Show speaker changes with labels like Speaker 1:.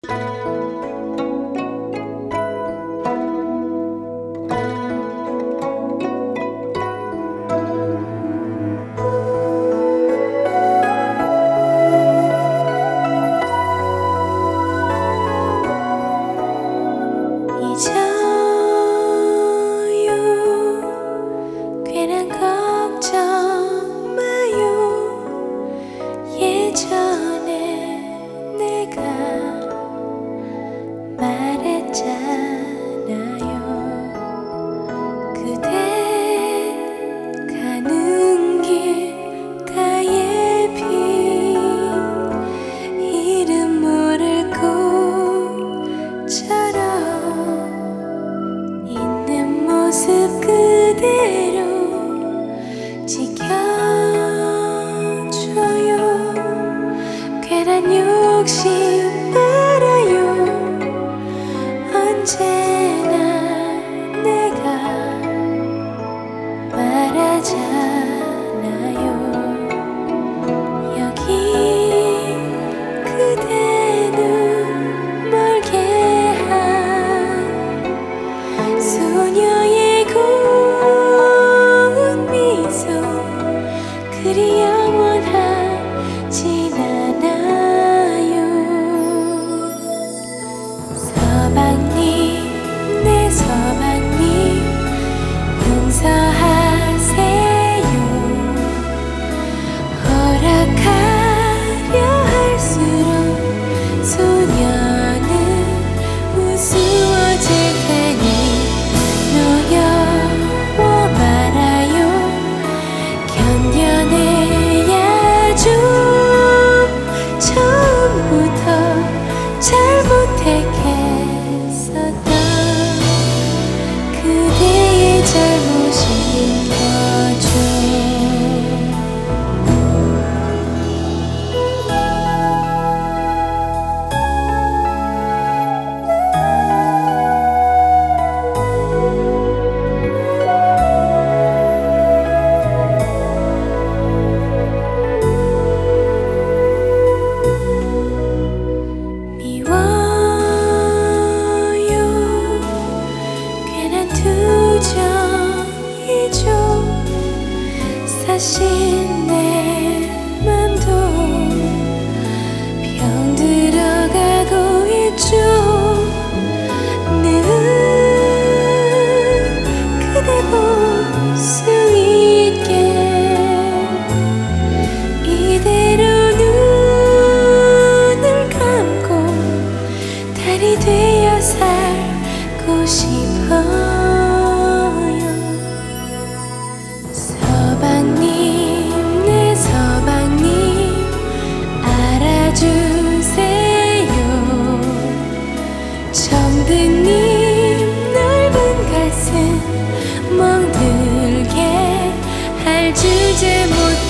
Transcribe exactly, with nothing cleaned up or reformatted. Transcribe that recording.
Speaker 1: 욕심 말아요. 언제나 내가 말하잖아요. 여기 그대는 멀게 한 소녀의 고운 미소 그리 영원하진 않아요. 서방님 내 서방님 용서하세요. 허락하려 할수록 소녀는 우스워질 테니 놓여워 말아요. 견뎌내야죠. 처음부터 잘못했겠었던 그대의 잘못인 거죠. 미워요. 괜한 투정이죠. 사실 내 맘도 병들어가고 있죠. 늘 그대 볼 수 있게 이대로 눈을 감고 달이 되어 살고 싶어요. 서방님 내 서방님 알아주세요. 정든님 넓은 가슴 멍들게 할 주제 못